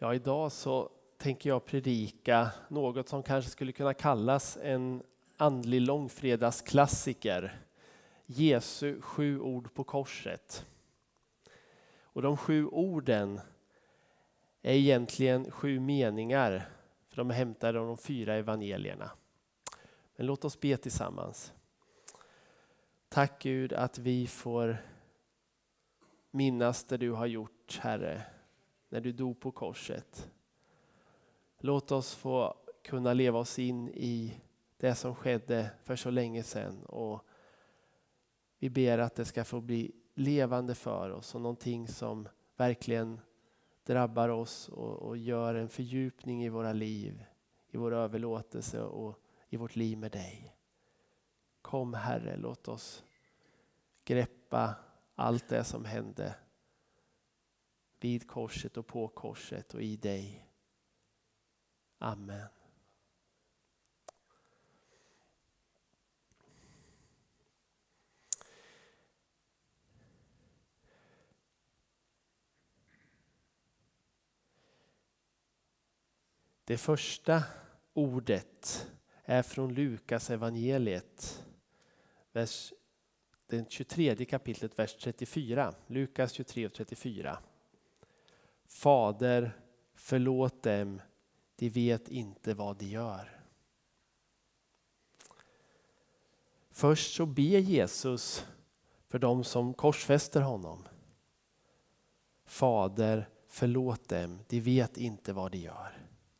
Ja, idag så tänker jag predika något som kanske skulle kunna kallas en andlig långfredagsklassiker. Jesu 7 ord på korset. Och de 7 orden är egentligen 7 meningar, för de är hämtade av de 4 evangelierna. Men låt oss be tillsammans. Tack Gud att vi får minnas det du har gjort, Herre, när du dog på korset. Låt oss få kunna leva oss in i det som skedde för så länge sedan. Och vi ber att det ska få bli levande för oss och någonting som verkligen drabbar oss och gör en fördjupning i våra liv, i vår överlåtelse och i vårt liv med dig. Kom Herre, låt oss greppa allt det som hände vid korset och på korset och i dig. Amen. Det första ordet är från Lukas evangeliet, den 23 kapitlet, vers 34. Lukas 23 och 34. Fader, förlåt dem, de vet inte vad de gör. Först så ber Jesus för dem som korsfäster honom. Fader, förlåt dem, de vet inte vad de gör.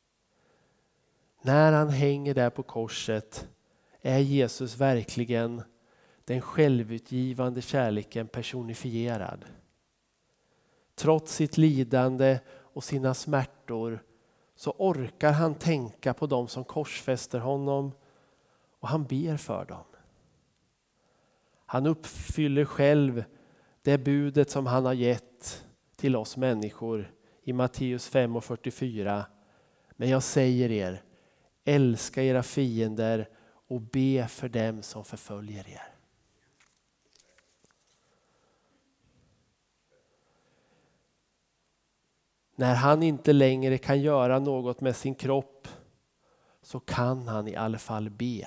När han hänger där på korset är Jesus verkligen den självutgivande kärleken personifierad. Trots sitt lidande och sina smärtor så orkar han tänka på dem som korsfäster honom och han ber för dem. Han uppfyller själv det budet som han har gett till oss människor i Matteus 5:44. Men jag säger er, älska era fiender och be för dem som förföljer er. När han inte längre kan göra något med sin kropp så kan han i alla fall be.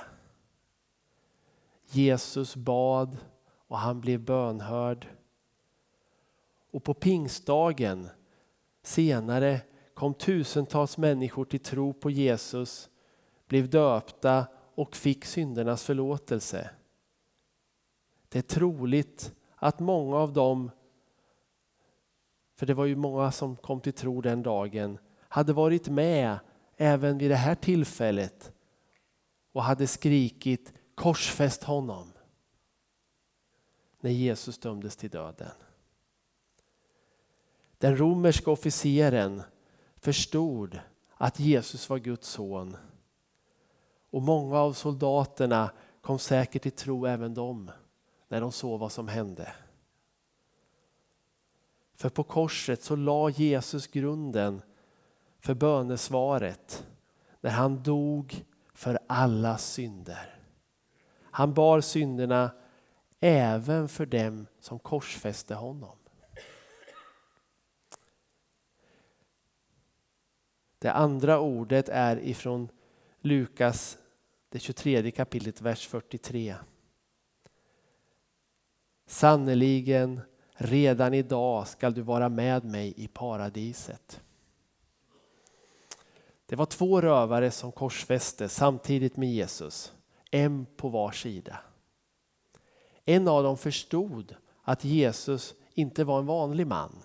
Jesus bad och han blev bönhörd. Och på pingstdagen senare kom tusentals människor till tro på Jesus, blev döpta och fick syndernas förlåtelse. Det är troligt att många av dem, för det var ju många som kom till tro den dagen, hade varit med även vid det här tillfället och hade skrikit korsfäst honom när Jesus dömdes till döden. Den romerska officeren förstod att Jesus var Guds son och många av soldaterna kom säkert till tro även de när de såg vad som hände. För på korset så la Jesus grunden för bönesvaret när han dog för alla synder. Han bar synderna även för dem som korsfäste honom. Det andra ordet är ifrån Lukas, det 23 kapitlet, vers 43. Sannoliken, redan idag skall du vara med mig i paradiset. Det var 2 rövare som korsfäste samtidigt med Jesus, en på var sida. En av dem förstod att Jesus inte var en vanlig man,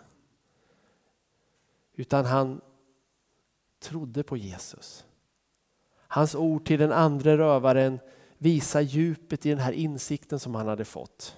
utan han trodde på Jesus. Hans ord till den andra rövaren visar djupet i den här insikten som han hade fått.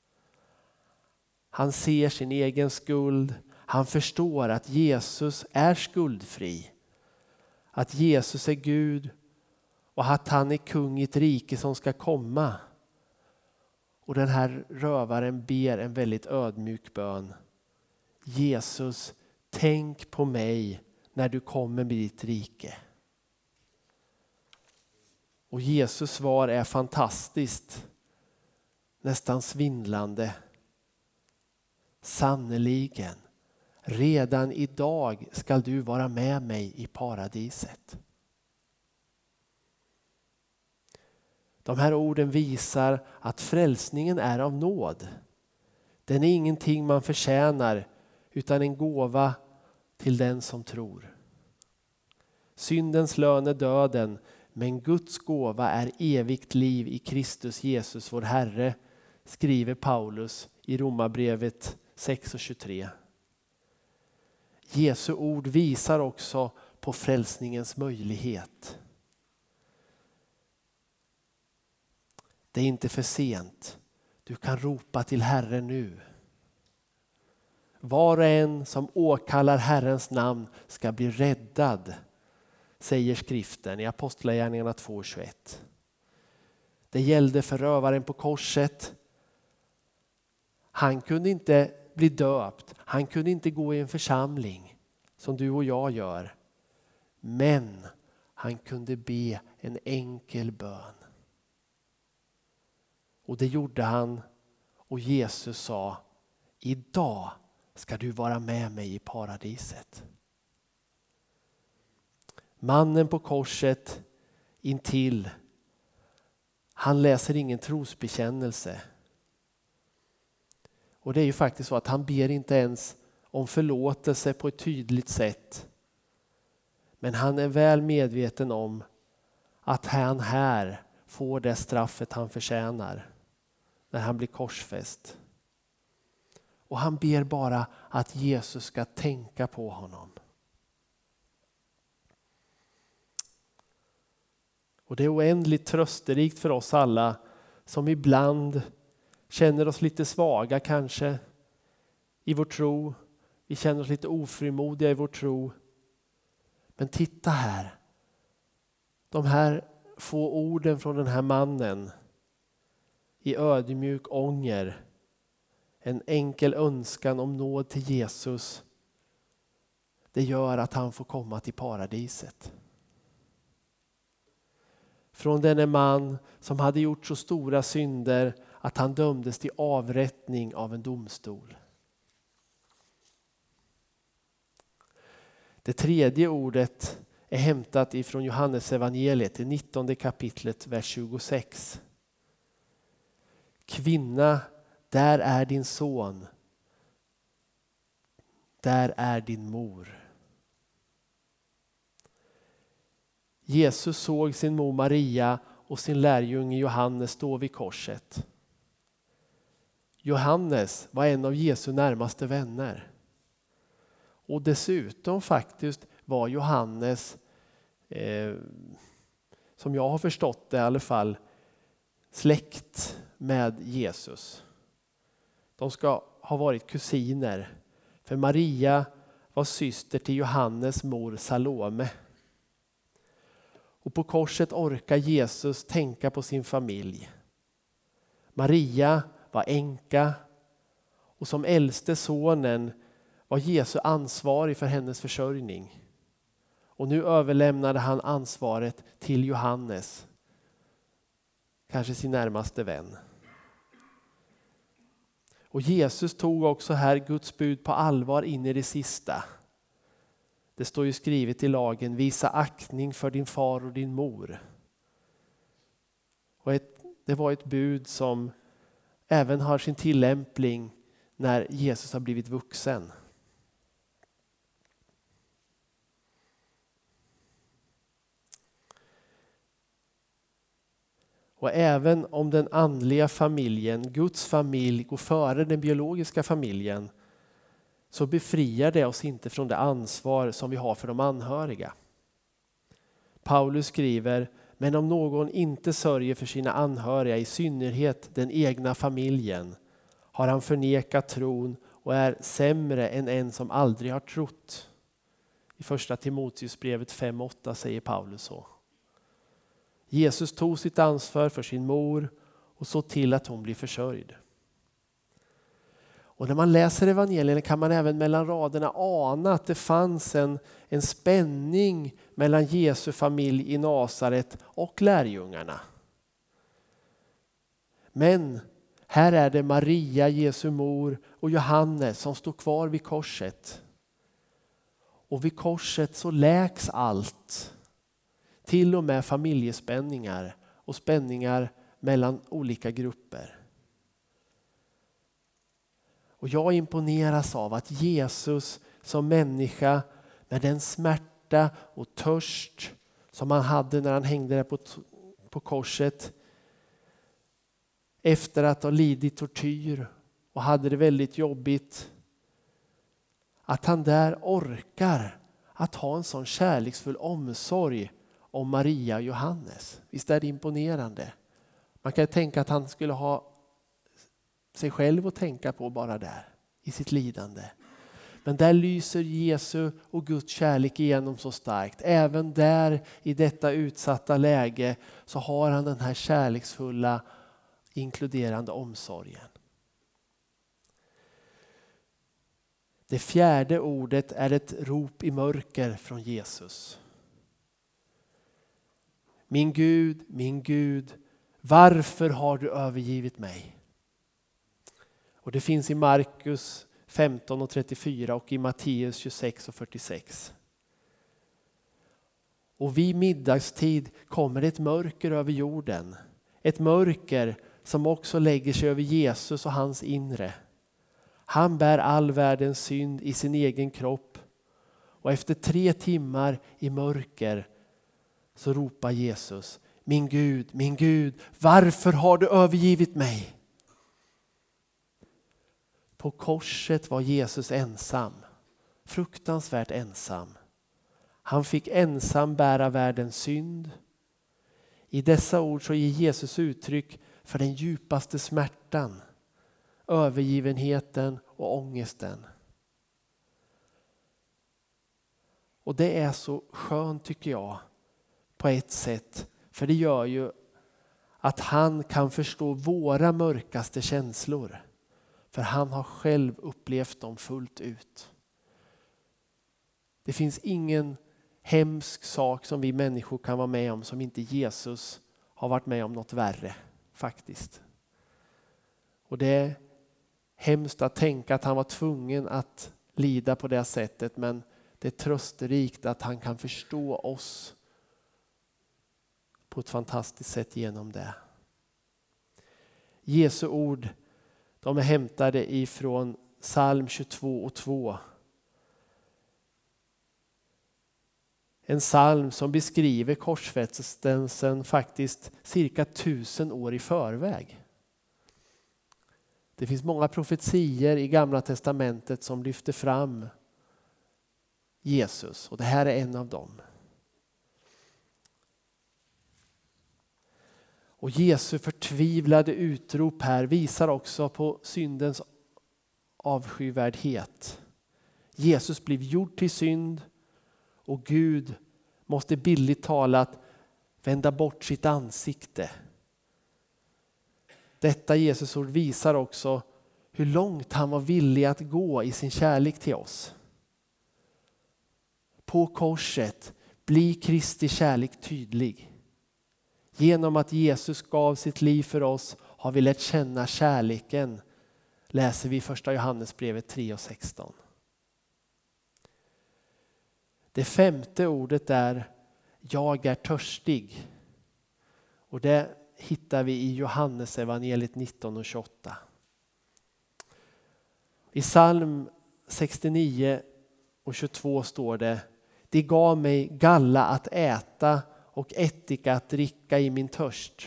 Han ser sin egen skuld. Han förstår att Jesus är skuldfri. Att Jesus är Gud och att han är kung i ett rike som ska komma. Och den här rövaren ber en väldigt ödmjuk bön. Jesus, tänk på mig när du kommer med ditt rike. Och Jesus svar är fantastiskt. Nästan svindlande. Sannoliken, redan idag skall du vara med mig i paradiset. De här orden visar att frälsningen är av nåd. Den är ingenting man förtjänar utan en gåva till den som tror. Syndens lön är döden, men Guds gåva är evigt liv i Kristus Jesus vår Herre, skriver Paulus i Romarbrevet 6:23. Jesu ord visar också på frälsningens möjlighet. Det är inte för sent. Du kan ropa till Herren nu. Var och en som åkallar Herrens namn ska bli räddad, säger skriften i Apostlagärningarna 2:21. Det gällde förövaren på korset. Han kunde inte bli döpt. Han kunde inte gå i en församling som du och jag gör. Men han kunde be en enkel bön. Och det gjorde han. Och Jesus sa: idag ska du vara med mig i paradiset. Mannen på korset intill, han läser ingen trosbekännelse. Och det är ju faktiskt så att han ber inte ens om förlåtelse på ett tydligt sätt. Men han är väl medveten om att han här får det straffet han förtjänar när han blir korsfäst. Och han ber bara att Jesus ska tänka på honom. Och det är oändligt trösterikt för oss alla som ibland känner oss lite svaga kanske i vår tro. Vi känner oss lite ofrimodiga i vår tro. Men titta här. De här få orden från den här mannen i ödmjuk ånger. En enkel önskan om nåd till Jesus. Det gör att han får komma till paradiset. Från denne man som hade gjort så stora synder att han dömdes till avrättning av en domstol. Det tredje ordet är hämtat ifrån Johannes evangeliet, det 19 kapitlet, vers 26. Kvinna, där är din son. Där är din mor. Jesus såg sin mor Maria och sin lärjunge Johannes stå vid korset. Johannes var en av Jesu närmaste vänner. Och dessutom faktiskt var Johannes, som jag har förstått det i alla fall, släkt med Jesus. De ska ha varit kusiner. För Maria var syster till Johannes mor Salome. Och på korset orkar Jesus tänka på sin familj. Maria var änka och som äldste sonen var Jesus ansvarig för hennes försörjning. Och nu överlämnade han ansvaret till Johannes, kanske sin närmaste vän. Och Jesus tog också här Guds bud på allvar in i det sista. Det står ju skrivet i lagen: visa aktning för din far och din mor. Och det var ett bud som även har sin tillämpning när Jesus har blivit vuxen. Och även om den andliga familjen, Guds familj, går före den biologiska familjen, så befriar det oss inte från det ansvar som vi har för de anhöriga. Paulus skriver: men om någon inte sörjer för sina anhöriga, i synnerhet den egna familjen, har han förnekat tron och är sämre än en som aldrig har trott. I första Timoteusbrevet 5:8 säger Paulus så. Jesus tog sitt ansvar för sin mor och såg till att hon blir försörjd. Och när man läser evangelierna kan man även mellan raderna ana att det fanns en spänning mellan Jesu familj i Nasaret och lärjungarna. Men här är det Maria, Jesu mor, och Johannes som står kvar vid korset. Och vid korset så läks allt. Till och med familjespänningar och spänningar mellan olika grupper. Och jag imponeras av att Jesus som människa med den smärta och törst som han hade när han hängde där på korset. Efter att ha lidit tortyr och hade det väldigt jobbigt. Att han där orkar att ha en sån kärleksfull omsorg om Maria och Johannes. Visst är det imponerande? Man kan tänka att han skulle ha sig själv att tänka på bara där i sitt lidande. Men där lyser Jesu och Guds kärlek igenom så starkt. Även där i detta utsatta läge så har han den här kärleksfulla inkluderande omsorgen. Det fjärde ordet är ett rop i mörker från Jesus. Min Gud, varför har du övergivit mig? Och det finns i Markus 15 och 34 och i Matteus 26 och 46. Och vid middagstid kommer ett mörker över jorden. Ett mörker som också lägger sig över Jesus och hans inre. Han bär all världens synd i sin egen kropp. Och efter 3 timmar i mörker så ropar Jesus: min Gud, varför har du övergivit mig? På korset var Jesus ensam, fruktansvärt ensam. Han fick ensam bära världens synd. I dessa ord så ger Jesus uttryck för den djupaste smärtan, övergivenheten och ångesten. Och det är så skönt tycker jag på ett sätt, för det gör ju att han kan förstå våra mörkaste känslor. För han har själv upplevt dem fullt ut. Det finns ingen hemsk sak som vi människor kan vara med om som inte Jesus har varit med om något värre faktiskt. Och det är hemskt att tänka att han var tvungen att lida på det sättet, men det är trösterikt att han kan förstå oss på ett fantastiskt sätt genom det. Jesu ord, de är hämtade ifrån psalm 22 och 2. En psalm som beskriver korsfästelsen faktiskt cirka 1000 år i förväg. Det finns många profetier i Gamla testamentet som lyfter fram Jesus, och det här är en av dem. Och Jesu förtvivlade utrop här visar också på syndens avskyvärdhet. Jesus blev gjord till synd och Gud måste billigt talat vända bort sitt ansikte. Detta Jesus ord visar också hur långt han var villig att gå i sin kärlek till oss. På korset blir Kristi kärlek tydlig. Genom att Jesus gav sitt liv för oss har vi lärt känna kärleken, läser vi i första Johannesbrevet 3 och 16. Det femte ordet är jag är törstig. Och det hittar vi i Johannes evangeliet 19 och 28. I psalm 69 och 22 står det: det gav mig galla att äta och ättika att dricka i min törst.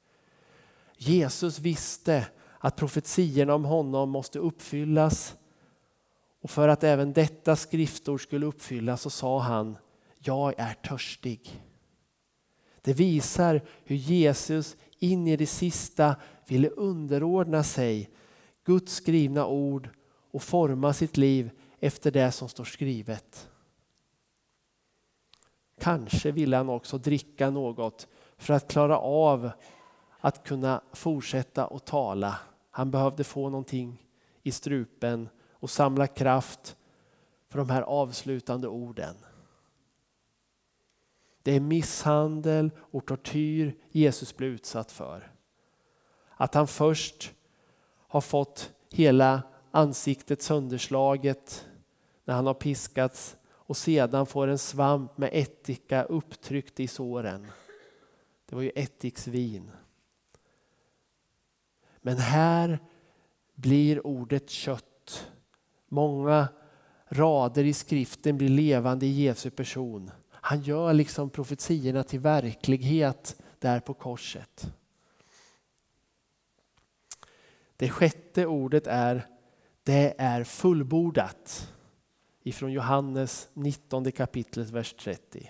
Jesus visste att profetierna om honom måste uppfyllas, och för att även detta skriftord skulle uppfyllas så sa han: jag är törstig. Det visar hur Jesus in i det sista ville underordna sig Guds skrivna ord och forma sitt liv efter det som står skrivet. Kanske ville han också dricka något för att klara av att kunna fortsätta att tala. Han behövde få någonting i strupen och samla kraft för de här avslutande orden. Det är misshandel och tortyr Jesus blev utsatt för. Att han först har fått hela ansiktet sönderslaget när han har piskats, och sedan får en svamp med ättika upptryckt i såren. Det var ju ättiksvin. Men här blir ordet kött. Många rader i skriften blir levande i Jesu person. Han gör liksom profetierna till verklighet där på korset. Det sjätte ordet är: det är fullbordat. Ifrån Johannes 19 kapitlet vers 30.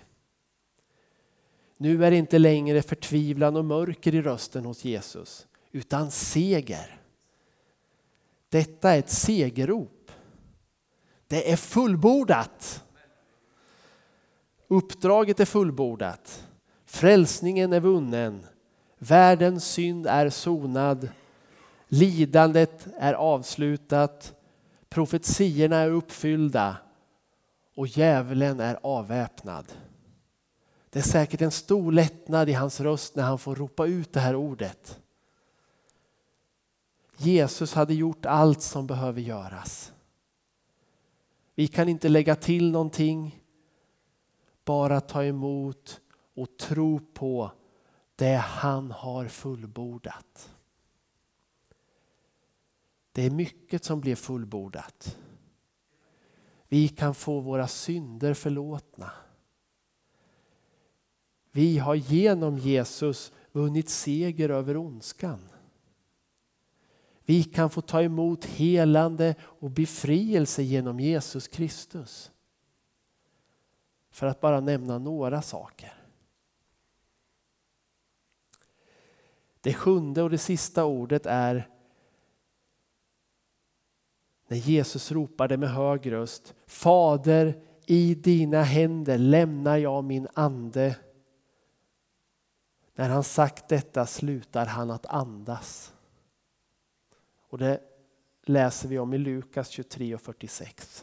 Nu är det inte längre förtvivlan och mörker i rösten hos Jesus, utan seger. Detta är ett segerrop. Det är fullbordat. Uppdraget är fullbordat. Frälsningen är vunnen. Världens synd är sonad. Lidandet är avslutat. Profetierna är uppfyllda. Och djävulen är avväpnad. Det är säkert en stor lättnad i hans röst när han får ropa ut det här ordet. Jesus hade gjort allt som behöver göras. Vi kan inte lägga till någonting. Bara ta emot och tro på det han har fullbordat. Det är mycket som blir fullbordat. Vi kan få våra synder förlåtna. Vi har genom Jesus vunnit seger över ondskan. Vi kan få ta emot helande och befrielse genom Jesus Kristus. För att bara nämna några saker. Det sjunde och det sista ordet är när Jesus ropade med hög röst: Fader, i dina händer lämnar jag min ande. När han sagt detta slutar han att andas. Och det läser vi om i Lukas 23 och 46.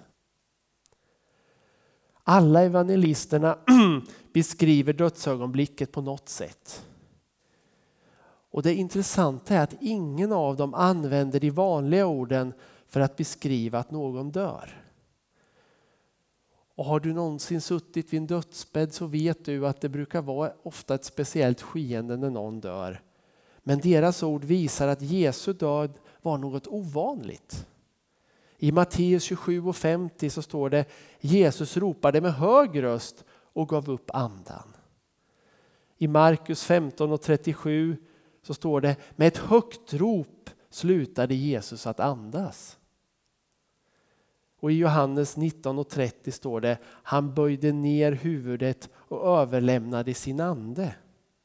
Alla evangelisterna beskriver dödsögonblicket på något sätt. Och det intressanta är att ingen av dem använder de vanliga orden för att beskriva att någon dör. Och har du någonsin suttit vid en dödsbädd så vet du att det brukar vara ofta ett speciellt skeende när någon dör. Men deras ord visar att Jesu död var något ovanligt. I Matteus 27 och 50 så står det: Jesus ropade med hög röst och gav upp andan. I Markus 15 och 37 så står det: med ett högt rop slutade Jesus att andas. Och i Johannes 19 och 30 står det: han böjde ner huvudet och överlämnade sin ande.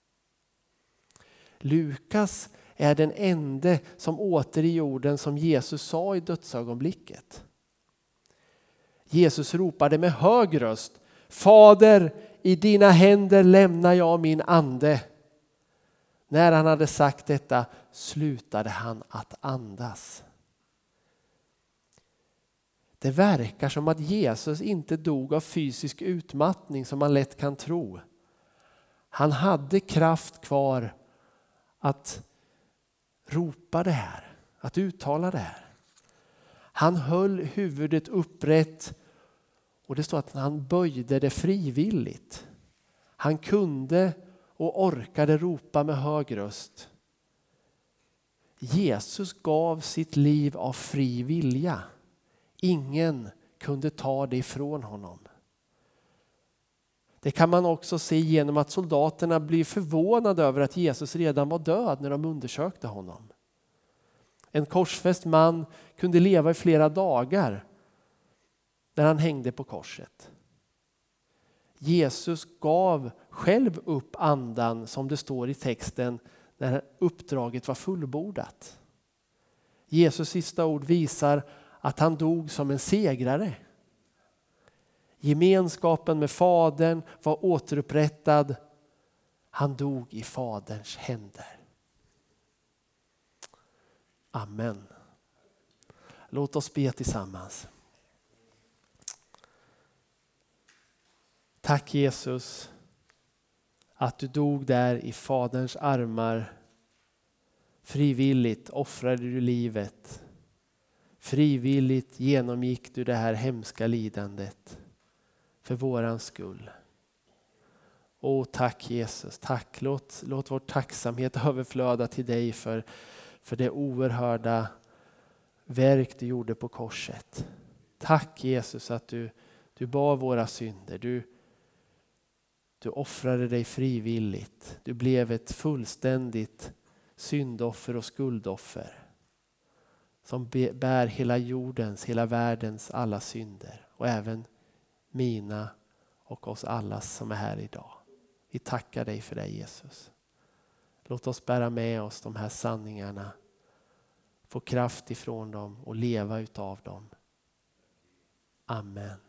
Lukas är den ende som åter i orden som Jesus sa i dödsögonblicket. Jesus ropade med hög röst: Fader, i dina händer lämnar jag min ande. När han hade sagt detta slutade han att andas. Det verkar som att Jesus inte dog av fysisk utmattning som man lätt kan tro. Han hade kraft kvar att ropa det här, att uttala det här. Han höll huvudet upprätt och det står att han böjde det frivilligt. Han kunde och orkade ropa med hög röst. Jesus gav sitt liv av fri vilja. Ingen kunde ta det ifrån honom. Det kan man också se genom att soldaterna blir förvånade över att Jesus redan var död när de undersökte honom. En korsfäst man kunde leva i flera dagar när han hängde på korset. Jesus gav själv upp andan, som det står i texten, när uppdraget var fullbordat. Jesus sista ord visar att han dog som en segrare. Gemenskapen med Fadern var återupprättad. Han dog i Faderns händer. Amen. Låt oss be tillsammans. Tack Jesus att du dog där i Faderns armar. Frivilligt offrade du livet. Frivilligt genomgick du det här hemska lidandet. för våran skull. Tack Jesus, tack. Låt vår tacksamhet överflöda till dig för det oerhörda verk du gjorde på korset. Tack Jesus att du bar våra synder. Du offrade dig frivilligt. Du blev ett fullständigt syndoffer och skuldoffer. Som bär hela jordens, hela världens alla synder. Och även mina och oss alla som är här idag. Vi tackar dig för det Jesus. Låt oss bära med oss de här sanningarna. Få kraft ifrån dem och leva utav dem. Amen.